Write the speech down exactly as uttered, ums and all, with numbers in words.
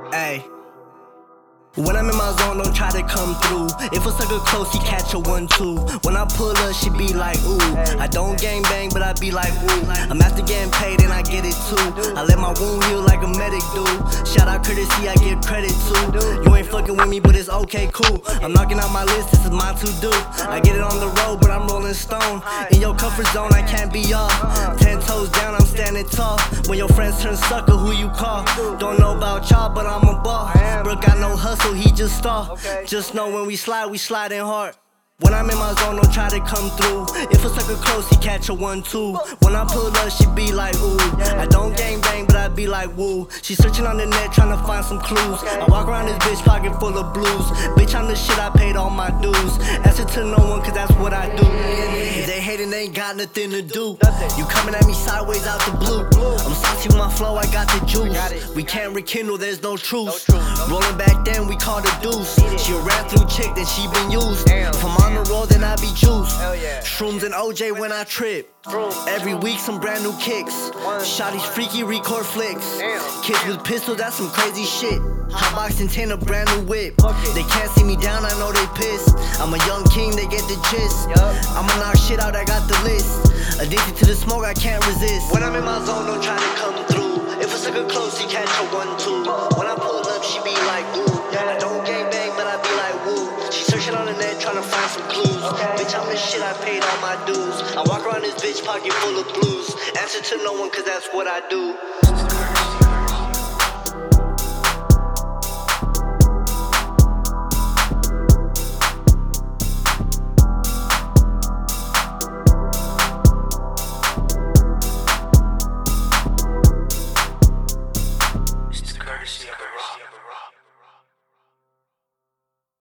Ayy. When I'm in my zone, don't try to come through. If a sucker close, he catch a one two. When I pull up, she be like, ooh. I don't gang bang, but I be like, ooh. I'm after getting paid and I get it too. I let my wound heal like a medic do. Shout out courtesy, I give credit to. You ain't fucking with me, but it's okay, cool. I'm knocking out my list, this is my to-do. I get it on the road, but I'm rolling stone. In your comfort zone, I can't be off. Ten toes down, I'm standing tall. When your friends turn sucker, who you call? Don't know about y'all, but I'm a ball. Bro got no hustle, he just stall. Okay. Just know when we slide, we sliding hard. When I'm in my zone, don't try to come through. If a sucker close, he catch a one two. When I pull up, she be like, ooh. I don't gang bang, but I be like, woo. She searching on the net, trying to find some clues. I walk around this bitch pocket full of blues. Bitch, I'm the shit, I paid all my dues. Answer to no one, cause that's what I do. If they hating, they ain't got nothing to do. You coming at me sideways out the blue. I'm saucy with my flow, I got the juice. We can't rekindle, there's no truce. Rolling back then, we called a deuce. She a ran through chick, then she been used. If I'm on the road, then I be juiced. Shrooms and O J when I trip. Every week some brand new kicks. Shotty's freaky record flicks. Kids with pistols, that's some crazy shit. Hotbox and ten, a brand new whip. They can't see me down, I know they pissed. I'm a young king, they get the gist. I'ma knock shit out, I got the list. Addicted to the smoke, I can't resist. When I'm in my zone, don't try to come through. If a sucker close, he catch a one two. When I pull up, she be like, ooh. I don't gang bang, but I be like, woo. She searching on the net, trying to find some clues. Bitch, I'm the shit, I paid all my dues. I walk around this bitch pocket full of blues. Answer to no one, cause that's what I do.